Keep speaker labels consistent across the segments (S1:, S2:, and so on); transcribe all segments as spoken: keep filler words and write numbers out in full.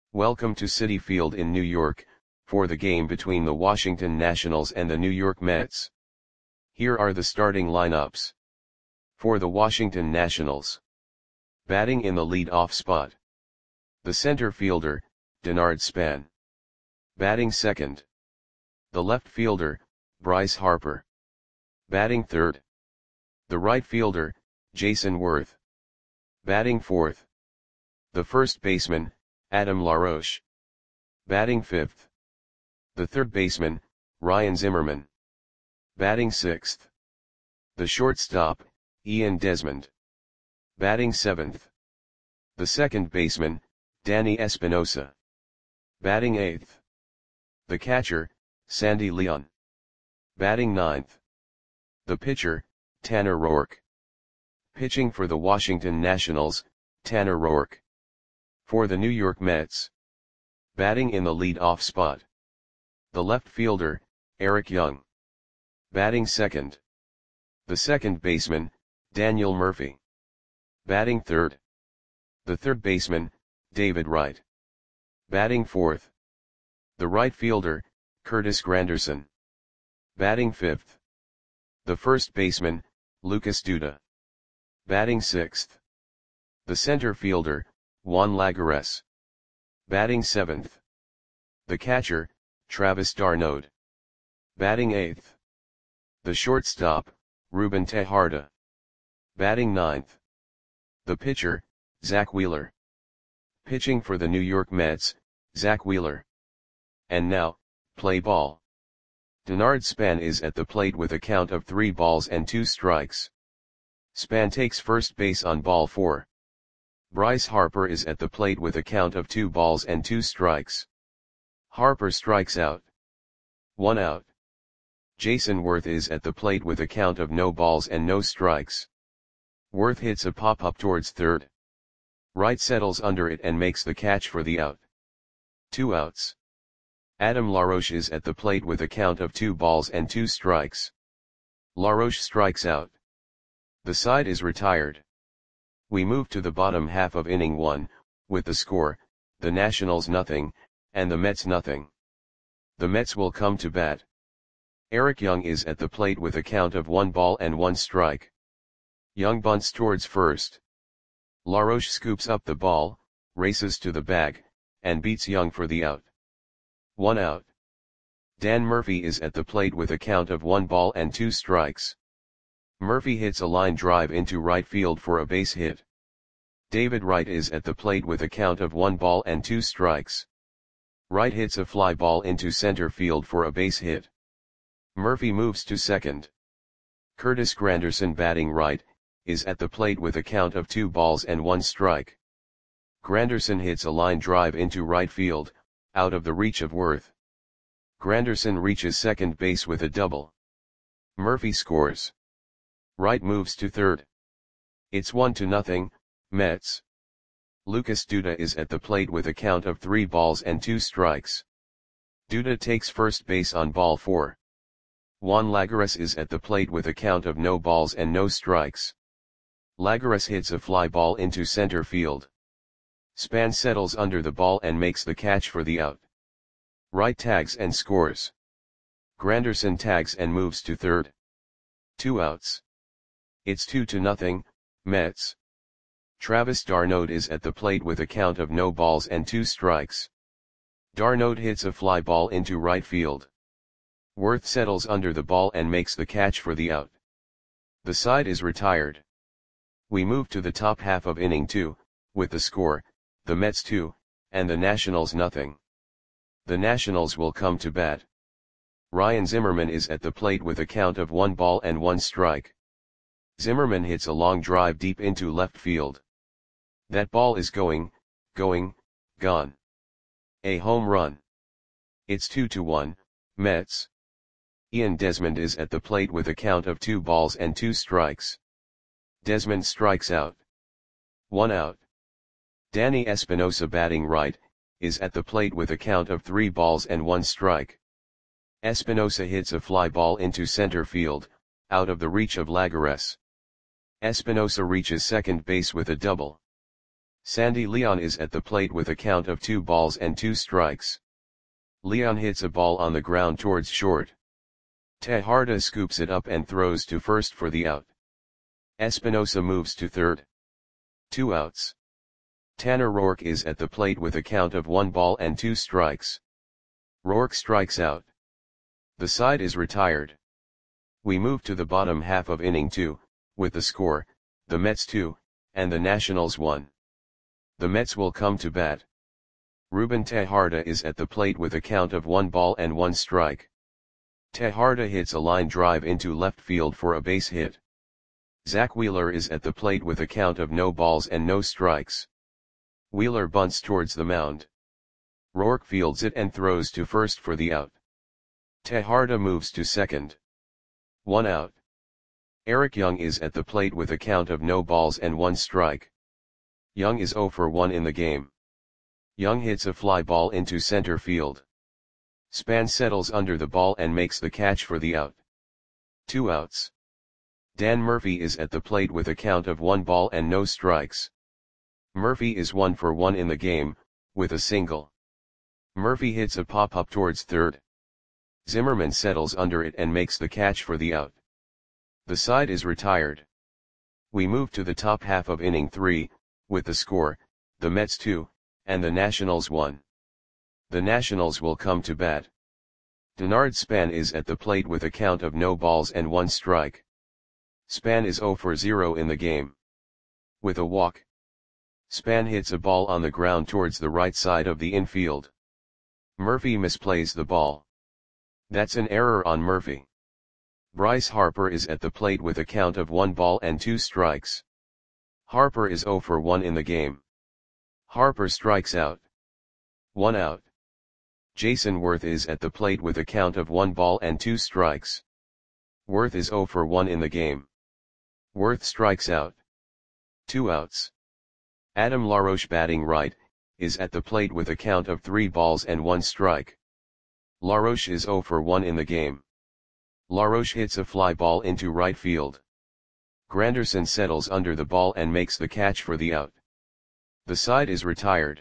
S1: Welcome to Citi Field in New York, for the game between the Washington Nationals and the New York Mets. Here are the starting lineups. For the Washington Nationals. Batting in the lead-off spot. The center fielder, Denard Span. Batting second. The left fielder, Bryce Harper. Batting third. The right fielder, Jayson Werth. Batting fourth. The first baseman, Adam LaRoche. Batting fifth. The third baseman, Ryan Zimmerman. Batting sixth. The shortstop, Ian Desmond. Batting seventh. The second baseman, Danny Espinosa. Batting eighth. The catcher, Sandy Leon. Batting ninth. The pitcher, Tanner Roark. Pitching for the Washington Nationals, Tanner Roark. For the New York Mets. Batting in the lead-off spot. The left fielder, Eric Young. Batting second. The second baseman, Daniel Murphy. Batting third. The third baseman, David Wright. Batting fourth. The right fielder, Curtis Granderson. Batting fifth. The first baseman, Lucas Duda. Batting sixth. The center fielder, Juan Lagares. Batting seventh. The catcher, Travis d'Arnaud. Batting eighth. The shortstop, Ruben Tejada. Batting ninth. The pitcher, Zack Wheeler. Pitching for the New York Mets, Zack Wheeler. And now, play ball. Denard Span is at the plate with a count of three balls and two strikes. Span takes first base on ball four. Bryce Harper is at the plate with a count of two balls and two strikes. Harper strikes out. One out. Jayson Werth is at the plate with a count of no balls and no strikes. Werth hits a pop-up towards third. Wright settles under it and makes the catch for the out. Two outs. Adam LaRoche is at the plate with a count of two balls and two strikes. LaRoche strikes out. The side is retired. We move to the bottom half of inning one, with the score, the Nationals nothing, and the Mets nothing. The Mets will come to bat. Eric Young is at the plate with a count of one ball and one strike. Young bunts towards first. LaRoche scoops up the ball, races to the bag, and beats Young for the out. One out. Dan Murphy is at the plate with a count of one ball and two strikes. Murphy hits a line drive into right field for a base hit. David Wright is at the plate with a count of one ball and two strikes. Wright hits a fly ball into center field for a base hit. Murphy moves to second. Curtis Granderson, batting right, is at the plate with a count of two balls and one strike. Granderson hits a line drive into right field, out of the reach of Werth. Granderson reaches second base with a double. Murphy scores. Wright moves to third. It's one to nothing, Mets. Lucas Duda is at the plate with a count of three balls and two strikes. Duda takes first base on ball four. Juan Lagares is at the plate with a count of no balls and no strikes. Lagares hits a fly ball into center field. Span settles under the ball and makes the catch for the out. Wright tags and scores. Granderson tags and moves to third. Two outs. It's two to nothing, Mets. Travis d'Arnaud is at the plate with a count of no balls and two strikes. d'Arnaud hits a fly ball into right field. Werth settles under the ball and makes the catch for the out. The side is retired. We move to the top half of inning two, with the score, the Mets two, and the Nationals nothing. The Nationals will come to bat. Ryan Zimmerman is at the plate with a count of one ball and one strike. Zimmerman hits a long drive deep into left field. That ball is going, going, gone. A home run. It's two to one, Mets. Ian Desmond is at the plate with a count of two balls and two strikes. Desmond strikes out. One out. Danny Espinosa, batting right, is at the plate with a count of three balls and one strike. Espinosa hits a fly ball into center field, out of the reach of Lagares. Espinosa reaches second base with a double. Sandy Leon is at the plate with a count of two balls and two strikes. Leon hits a ball on the ground towards short. Tejarda scoops it up and throws to first for the out. Espinosa moves to third. Two outs. Tanner Rourke is at the plate with a count of one ball and two strikes. Rourke strikes out. The side is retired. We move to the bottom half of inning two, with the score, the Mets two, and the Nationals one. The Mets will come to bat. Ruben Tejarda is at the plate with a count of one ball and one strike. Tejarda hits a line drive into left field for a base hit. Zach Wheeler is at the plate with a count of no balls and no strikes. Wheeler bunts towards the mound. Rourke fields it and throws to first for the out. Tejarda moves to second. One out. Eric Young is at the plate with a count of no balls and one strike. Young is oh for one in the game. Young hits a fly ball into center field. Span settles under the ball and makes the catch for the out. Two outs. Dan Murphy is at the plate with a count of one ball and no strikes. Murphy is one for one in the game, with a single. Murphy hits a pop-up towards third. Zimmerman settles under it and makes the catch for the out. The side is retired. We move to the top half of inning three, with the score, the Mets two, and the Nationals one. The Nationals will come to bat. Denard Span is at the plate with a count of no balls and one strike. Span is oh for zero in the game. With a walk. Span hits a ball on the ground towards the right side of the infield. Murphy misplays the ball. That's an error on Murphy. Bryce Harper is at the plate with a count of one ball and two strikes. Harper is oh for one in the game. Harper strikes out. One out. Jason Worth is at the plate with a count of one ball and two strikes. Worth is oh for one in the game. Worth strikes out. Two outs. Adam LaRoche, batting right, is at the plate with a count of three balls and one strike. LaRoche is oh for one in the game. LaRoche hits a fly ball into right field. Granderson settles under the ball and makes the catch for the out. The side is retired.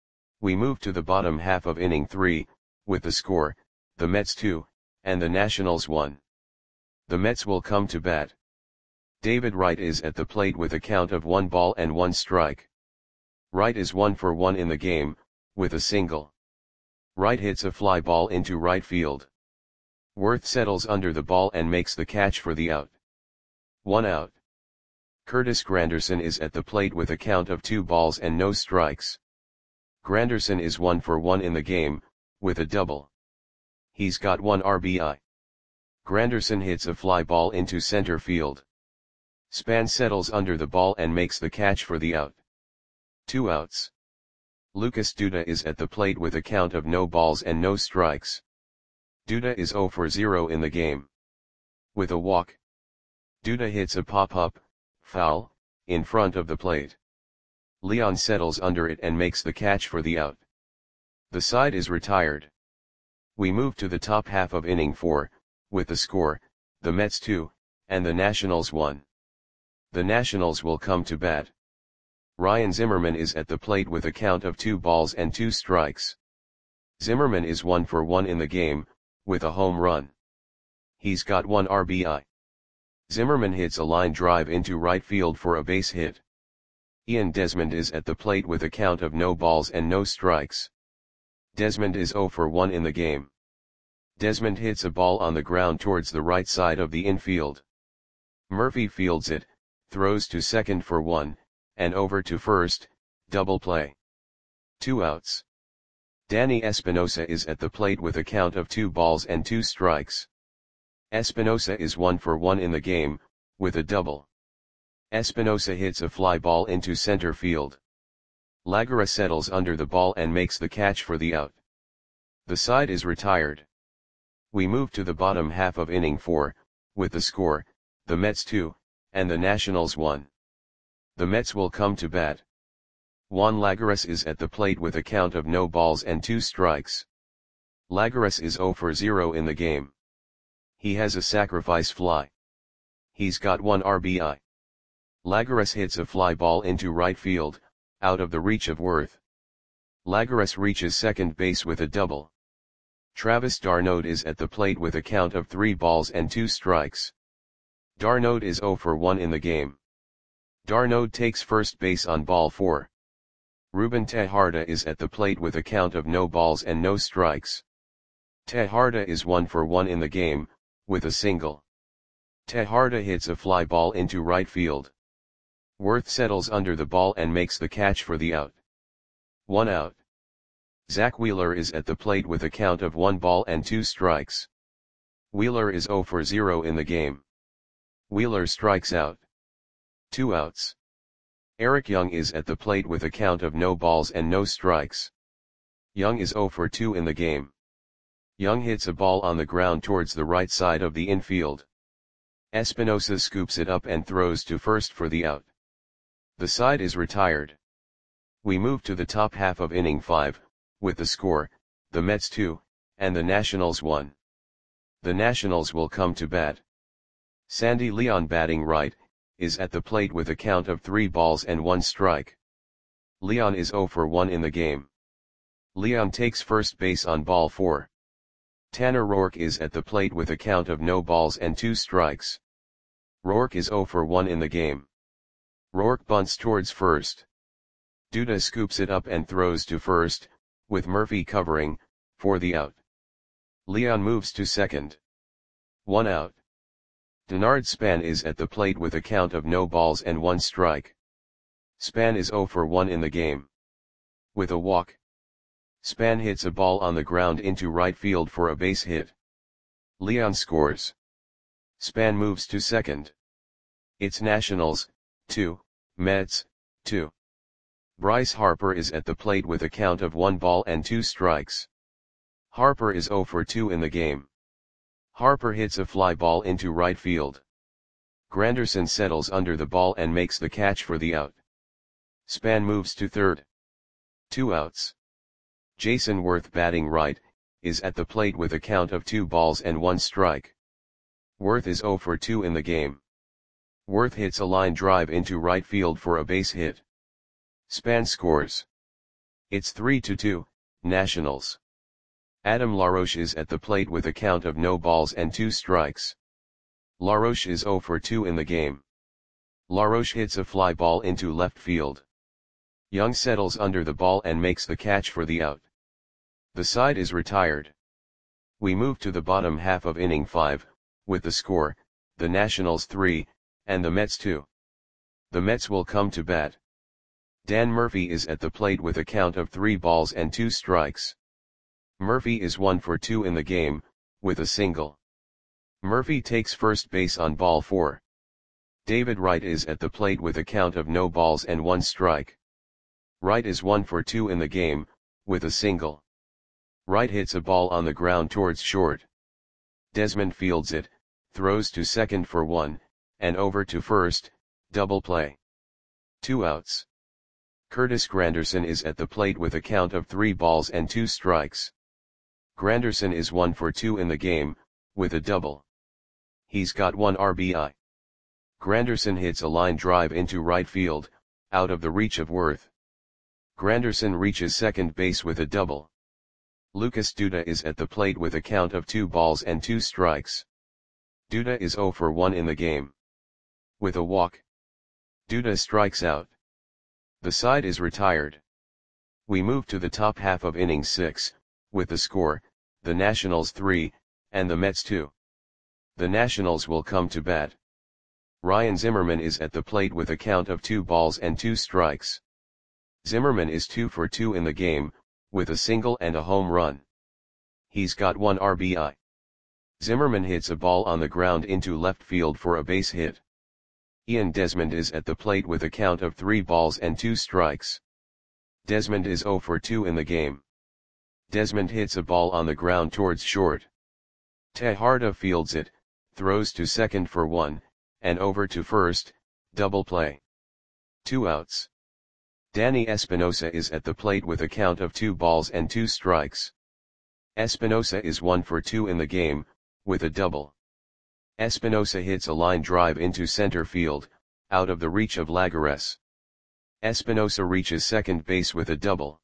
S1: We move to the bottom half of inning three, with the score, the Mets two, and the Nationals one. The Mets will come to bat. David Wright is at the plate with a count of one ball and one strike. Wright is one for one in the game, with a single. Wright hits a fly ball into right field. Worth settles under the ball and makes the catch for the out. One out. Curtis Granderson is at the plate with a count of two balls and no strikes. Granderson is one for one in the game, with a double. He's got one R B I. Granderson hits a fly ball into center field. Span settles under the ball and makes the catch for the out. Two outs. Lucas Duda is at the plate with a count of no balls and no strikes. Duda is oh for zero in the game. With a walk. Duda hits a pop-up, foul, in front of the plate. Leon settles under it and makes the catch for the out. The side is retired. We move to the top half of inning four, with the score, the Mets two, and the Nationals one. The Nationals will come to bat. Ryan Zimmerman is at the plate with a count of two balls and two strikes. Zimmerman is one for one in the game, with a home run. He's got one R B I. Zimmerman hits a line drive into right field for a base hit. Ian Desmond is at the plate with a count of no balls and no strikes. Desmond is oh for one in the game. Desmond hits a ball on the ground towards the right side of the infield. Murphy fields it, throws to second for one, and over to first, double play. Two outs. Danny Espinosa is at the plate with a count of two balls and two strikes. Espinosa is one for one in the game, with a double. Espinosa hits a fly ball into center field. Lagara settles under the ball and makes the catch for the out. The side is retired. We move to the bottom half of inning four, with the score, the Mets two, and the Nationals one. The Mets will come to bat. Juan Lagares is at the plate with a count of no balls and two strikes. Lagares is oh for zero in the game. He has a sacrifice fly. He's got one R B I. Lagares hits a fly ball into right field, out of the reach of Worth. Lagares reaches second base with a double. Travis d'Arnaud is at the plate with a count of three balls and two strikes. d'Arnaud is zero for one in the game. d'Arnaud takes first base on ball four. Ruben Tejada is at the plate with a count of no balls and no strikes. Tejada is one for one in the game, with a single. Tejada hits a fly ball into right field. Worth settles under the ball and makes the catch for the out. One out. Zach Wheeler is at the plate with a count of one ball and two strikes. Wheeler is zero for zero in the game. Wheeler strikes out. Two outs. Eric Young is at the plate with a count of no balls and no strikes. Young is zero for two in the game. Young hits a ball on the ground towards the right side of the infield. Espinosa scoops it up and throws to first for the out. The side is retired. We move to the top half of inning five, with the score, the Mets two, and the Nationals one. The Nationals will come to bat. Sandy Leon, batting right, is at the plate with a count of three balls and one strike. Leon is zero for one in the game. Leon takes first base on ball four. Tanner Roark is at the plate with a count of no balls and two strikes. Roark is zero for one in the game. Roark bunts towards first. Duda scoops it up and throws to first, with Murphy covering, for the out. Leon moves to second. One out. Denard Span is at the plate with a count of no balls and one strike. Span is zero for one in the game. With a walk. Span hits a ball on the ground into right field for a base hit. Leon scores. Span moves to second. It's Nationals, two, Mets, two. Bryce Harper is at the plate with a count of one ball and two strikes. Harper is zero for two in the game. Harper hits a fly ball into right field. Granderson settles under the ball and makes the catch for the out. Span moves to third. Two outs. Jason Worth, batting right, is at the plate with a count of two balls and one strike. Worth is zero for two in the game. Worth hits a line drive into right field for a base hit. Span scores. It's three to two, Nationals. Adam LaRoche is at the plate with a count of no balls and two strikes. LaRoche is zero for two in the game. LaRoche hits a fly ball into left field. Young settles under the ball and makes the catch for the out. The side is retired. We move to the bottom half of inning five, with the score, the Nationals three, and the Mets two. The Mets will come to bat. Dan Murphy is at the plate with a count of three balls and two strikes. Murphy is one for two in the game, with a single. Murphy takes first base on ball four. David Wright is at the plate with a count of no balls and one strike. Wright is one for two in the game, with a single. Wright hits a ball on the ground towards short. Desmond fields it, throws to second for one, and over to first, double play. Two outs. Curtis Granderson is at the plate with a count of three balls and two strikes. Granderson is one for two in the game, with a double. He's got one R B I. Granderson hits a line drive into right field, out of the reach of Worth. Granderson reaches second base with a double. Lucas Duda is at the plate with a count of two balls and two strikes. Duda is zero for one in the game. With a walk. Duda strikes out. The side is retired. We move to the top half of inning six, with the score, the Nationals three, and the Mets two. The Nationals will come to bat. Ryan Zimmerman is at the plate with a count of two balls and two strikes. Zimmerman is two for two in the game, with a single and a home run. He's got one R B I. Zimmerman hits a ball on the ground into left field for a base hit. Ian Desmond is at the plate with a count of three balls and two strikes. Desmond is zero for two in the game. Desmond hits a ball on the ground towards short. Tejada fields it, throws to second for one, and over to first, double play. Two outs. Danny Espinosa is at the plate with a count of two balls and two strikes. Espinosa is one for two in the game, with a double. Espinosa hits a line drive into center field, out of the reach of Lagares. Espinosa reaches second base with a double.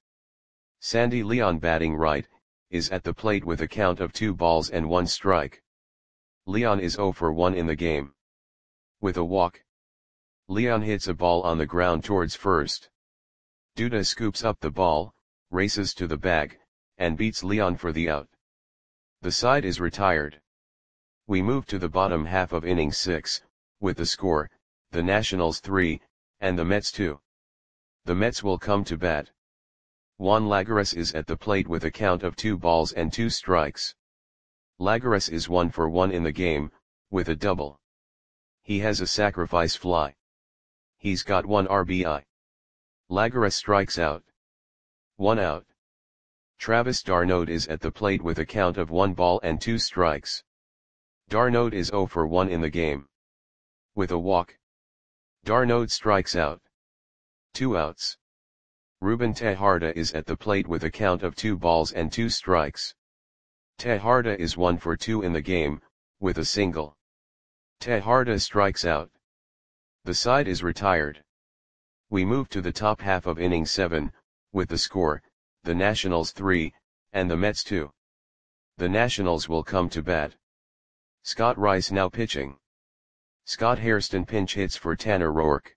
S1: Sandy Leon, batting right, is at the plate with a count of two balls and one strike. Leon is oh for one in the game. With a walk, Leon hits a ball on the ground towards first. Duda scoops up the ball, races to the bag, and beats Leon for the out. The side is retired. We move to the bottom half of inning six, with the score, the Nationals three, and the Mets two. The Mets will come to bat. Juan Lagares is at the plate with a count of two balls and two strikes. Lagares is one for one in the game, with a double. He has a sacrifice fly. He's got one R B I. Lagares strikes out. One out. Travis d'Arnaud is at the plate with a count of one ball and two strikes. d'Arnaud is oh for one in the game. With a walk, d'Arnaud strikes out. Two outs. Ruben Tejada is at the plate with a count of two balls and two strikes. Tejada is one for two in the game, with a single. Tejada strikes out. The side is retired. We move to the top half of inning seven, with the score, the Nationals three, and the Mets two. The Nationals will come to bat. Scott Rice now pitching. Scott Hairston pinch hits for Tanner Roark.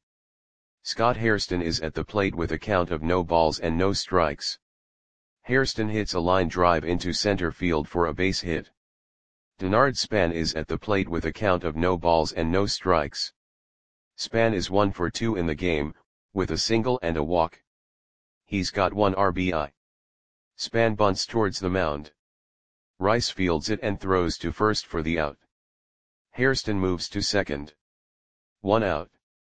S1: Scott Hairston is at the plate with a count of no balls and no strikes. Hairston hits a line drive into center field for a base hit. Denard Span is at the plate with a count of no balls and no strikes. Span is one for two in the game, with a single and a walk. He's got one R B I. Span bunts towards the mound. Rice fields it and throws to first for the out. Hairston moves to second. One out.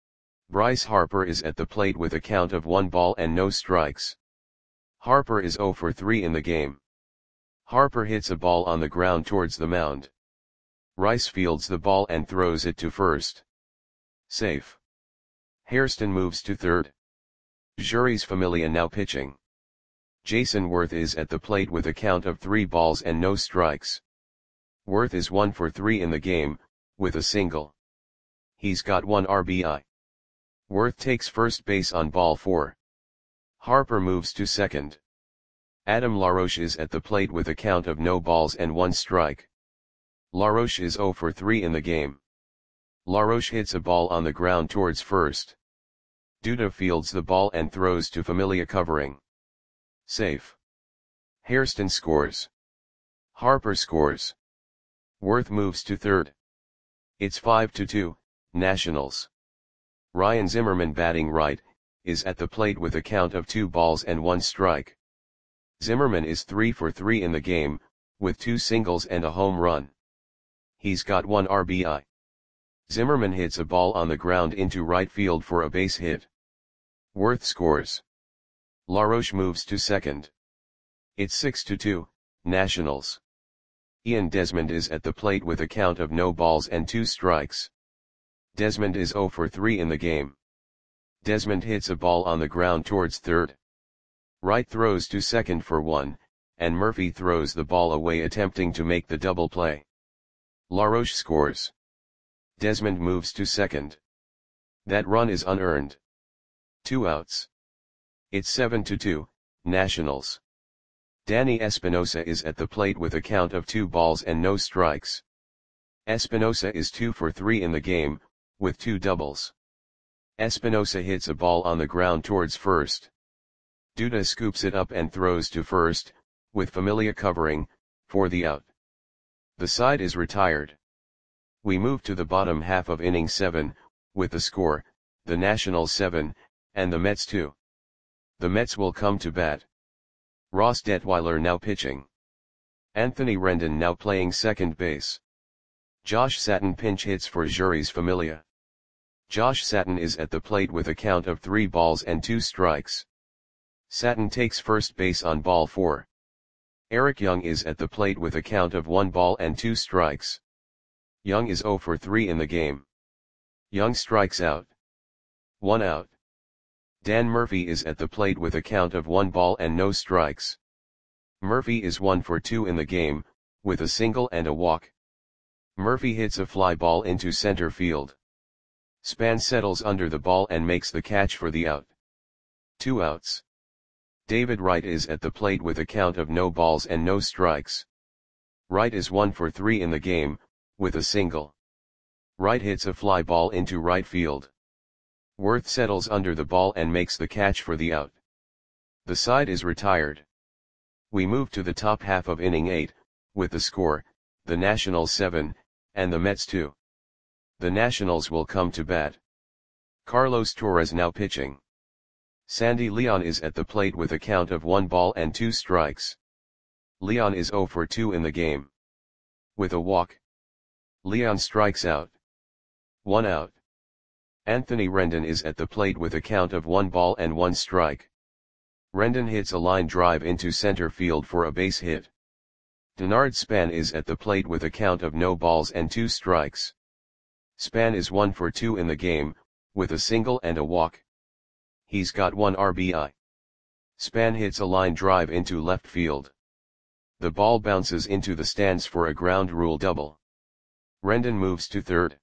S1: Bryce Harper is at the plate with a count of one ball and no strikes. Harper is oh for three in the game. Harper hits a ball on the ground towards the mound. Rice fields the ball and throws it to first. Safe. Hairston moves to third. Jeurys Familia now pitching. Jason Worth is at the plate with a count of three balls and no strikes. Worth is one for three in the game, with a single. He's got one R B I. Worth takes first base on ball four. Harper moves to second. Adam LaRoche is at the plate with a count of no balls and one strike. LaRoche is oh for three in the game. LaRoche hits a ball on the ground towards first. Duda fields the ball and throws to Familia covering. Safe. Hairston scores. Harper scores. Worth moves to third. It's five to two, Nationals. Ryan Zimmerman, batting right, is at the plate with a count of two balls and one strike. Zimmerman is three for three in the game, with two singles and a home run. He's got one R B I. Zimmerman hits a ball on the ground into right field for a base hit. Worth scores. LaRoche moves to second. It's six to two, Nationals. Ian Desmond is at the plate with a count of no balls and two strikes. Desmond is oh for three in the game. Desmond hits a ball on the ground towards third. Wright throws to second for one, and Murphy throws the ball away attempting to make the double play. LaRoche scores. Desmond moves to second. That run is unearned. Two outs. It's seven to two, Nationals. Danny Espinosa is at the plate with a count of two balls and no strikes. Espinosa is two for three in the game, with two doubles. Espinosa hits a ball on the ground towards first. Duda scoops it up and throws to first, with Familia covering, for the out. The side is retired. We move to the bottom half of inning seven, with the score, the Nationals seven, and the Mets two. The Mets will come to bat. Ross Detweiler now pitching. Anthony Rendon now playing second base. Josh Satin pinch hits for Jeurys Familia. Josh Satin is at the plate with a count of three balls and two strikes. Satin takes first base on ball four. Eric Young is at the plate with a count of one ball and two strikes. Young is oh for three in the game. Young strikes out. One out. Dan Murphy is at the plate with a count of one ball and no strikes. Murphy is one for two in the game, with a single and a walk. Murphy hits a fly ball into center field. Span settles under the ball and makes the catch for the out. Two outs. David Wright is at the plate with a count of no balls and no strikes. Wright is one for three in the game, with a single. Wright hits a fly ball into right field. Worth settles under the ball and makes the catch for the out. The side is retired. We move to the top half of inning eight, with the score, the Nationals seven, and the Mets two. The Nationals will come to bat. Carlos Torres now pitching. Sandy Leon is at the plate with a count of one ball and two strikes. Leon is zero for two in the game. With a walk. Leon strikes out. One out. Anthony Rendon is at the plate with a count of one ball and one strike. Rendon hits a line drive into center field for a base hit. Denard Span is at the plate with a count of no balls and two strikes. Span is one for two in the game, with a single and a walk. He's got one R B I. Span hits a line drive into left field. The ball bounces into the stands for a ground rule double. Rendon moves to third.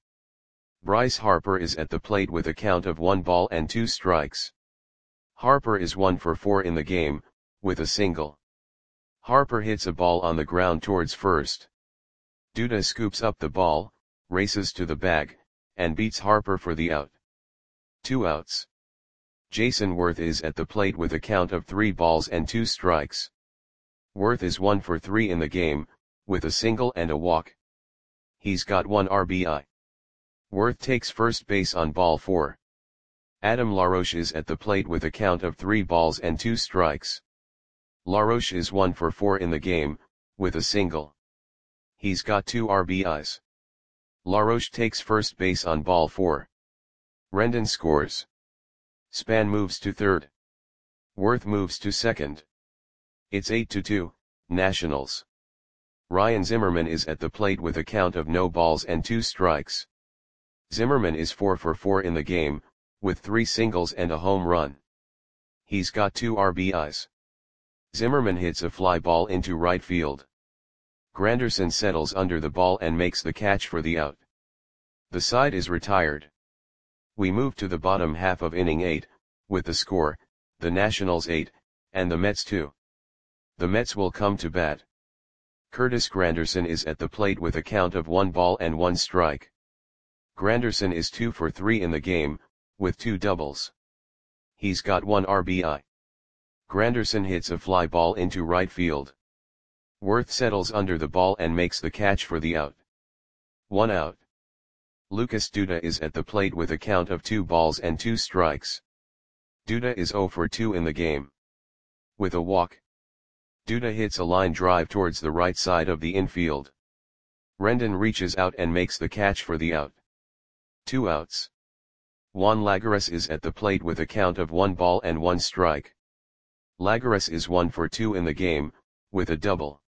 S1: Bryce Harper is at the plate with a count of one ball and two strikes. Harper is one for four in the game, with a single. Harper hits a ball on the ground towards first. Duda scoops up the ball, races to the bag, and beats Harper for the out. Two outs. Jason Worth is at the plate with a count of three balls and two strikes. Worth is one for three in the game, with a single and a walk. He's got one R B I. Worth takes first base on ball four. Adam LaRoche is at the plate with a count of three balls and two strikes. LaRoche is one for four in the game, with a single. He's got two R B Is. LaRoche takes first base on ball four. Rendon scores. Span moves to third. Worth moves to second. It's eight to two, Nationals. Ryan Zimmerman is at the plate with a count of no balls and two strikes. Zimmerman is four for four in the game, with three singles and a home run. He's got two R B Is. Zimmerman hits a fly ball into right field. Granderson settles under the ball and makes the catch for the out. The side is retired. We move to the bottom half of inning eight, with the score, the Nationals eight, and the Mets two. The Mets will come to bat. Curtis Granderson is at the plate with a count of one ball and one strike. Granderson is two for three in the game, with two doubles. He's got one R B I. Granderson hits a fly ball into right field. Worth settles under the ball and makes the catch for the out. One out. Lucas Duda is at the plate with a count of two balls and two strikes. Duda is zero for two in the game. With a walk. Duda hits a line drive towards the right side of the infield. Rendon reaches out and makes the catch for the out. Two outs. Juan Lagares is at the plate with a count of one ball and one strike. Lagares is one for two in the game, with a double.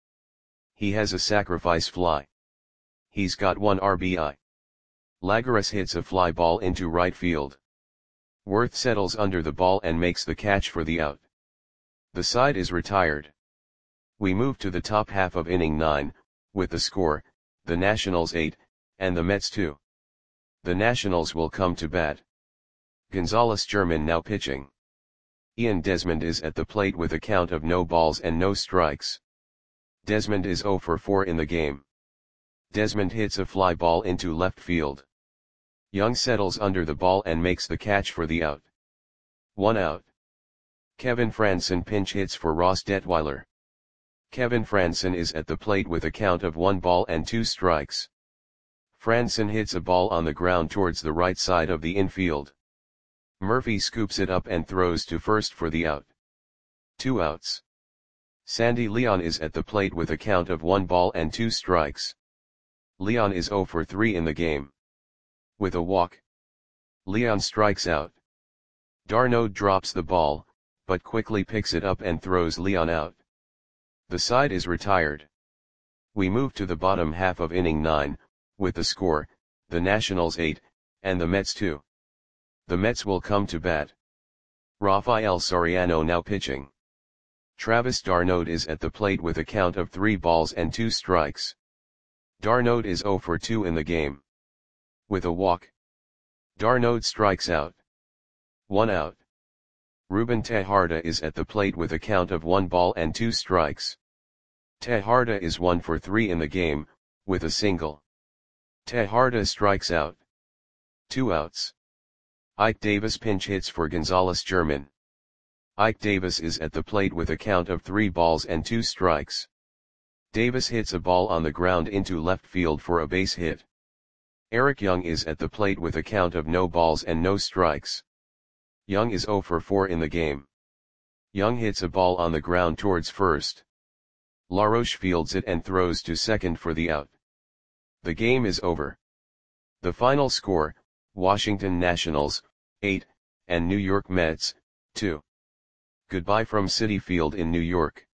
S1: He has a sacrifice fly. He's got one R B I. Lagares hits a fly ball into right field. Worth settles under the ball and makes the catch for the out. The side is retired. We move to the top half of inning nine, with the score, the Nationals eight, and the Mets two. The Nationals will come to bat. Gonzalez German now pitching. Ian Desmond is at the plate with a count of no balls and no strikes. Desmond is zero for four in the game. Desmond hits a fly ball into left field. Young settles under the ball and makes the catch for the out. One out. Kevin Franson pinch hits for Ross Detweiler. Kevin Franson is at the plate with a count of one ball and two strikes. Franson hits a ball on the ground towards the right side of the infield. Murphy scoops it up and throws to first for the out. Two outs. Sandy Leon is at the plate with a count of one ball and two strikes. Leon is zero for three in the game. With a walk. Leon strikes out. d'Arnaud drops the ball, but quickly picks it up and throws Leon out. The side is retired. We move to the bottom half of inning nine, with the score, the Nationals eight, and the Mets two. The Mets will come to bat. Rafael Soriano now pitching. Travis d'Arnaud is at the plate with a count of three balls and two strikes. d'Arnaud is zero for two in the game. With a walk. d'Arnaud strikes out. One out. Ruben Tejada is at the plate with a count of one ball and two strikes. Tejada is one for three in the game, with a single. Tejada strikes out. Two outs. Ike Davis pinch hits for Gonzalez German. Ike Davis is at the plate with a count of three balls and two strikes. Davis hits a ball on the ground into left field for a base hit. Eric Young is at the plate with a count of no balls and no strikes. Young is zero for four in the game. Young hits a ball on the ground towards first. LaRoche fields it and throws to second for the out. The game is over. The final score, Washington Nationals, eight, and New York Mets, two. Goodbye from Citi Field in New York.